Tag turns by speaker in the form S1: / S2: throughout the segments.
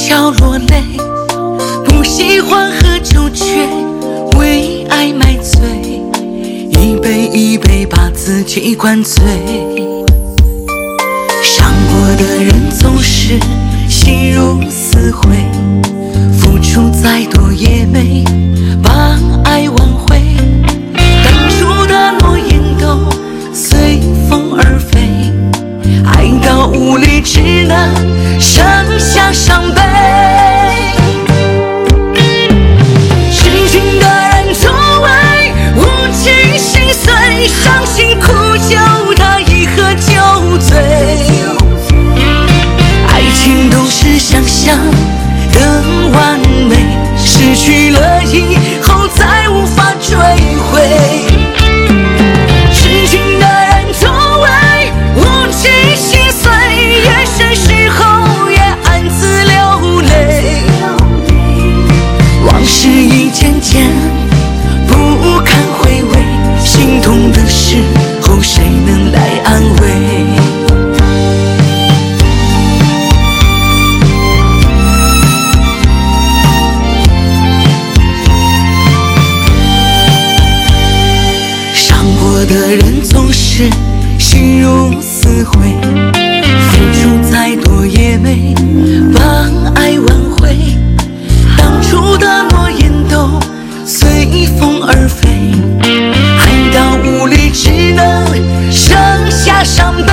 S1: 笑落泪，不喜欢喝酒却为爱买醉，一杯一杯把自己灌醉。伤过的人总是心如死灰，付出再多也没把爱挽回，当初的诺言都随风而飞，爱到无力只能剩下伤悲。痴情的人周围无尽心碎，伤心苦酒他一喝就醉，爱情都是想象的完美，失去了以后再无法追回。痴情的人周围无尽心碎，夜深时候也暗自流泪，往事一件件不堪回味，心痛的时候谁能来安慰？的人总是心如死灰，付出再多也没把爱挽回，当初的诺言都随风而飞，爱到无力只能剩下伤悲。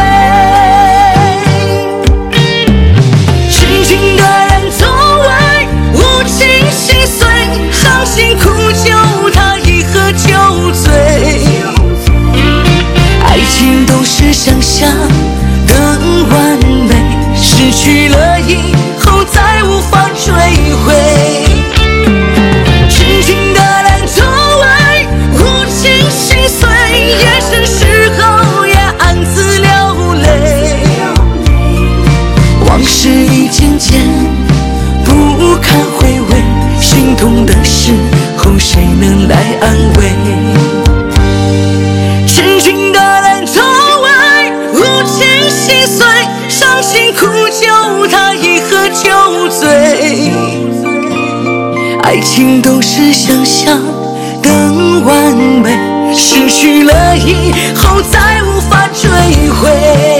S1: 痴情的人周围无尽心碎，伤心苦酒他一喝就醉，爱情都是想象的完美，失去了以后再无法追回。痴情的人周围无尽心碎，夜深时候也暗自流泪，往事一件件不堪回味，心痛的时候谁能来安慰？痴情的人周围无尽心碎，伤心苦酒他一喝就醉，爱情都是想象的完美，失去了以后再无法追回。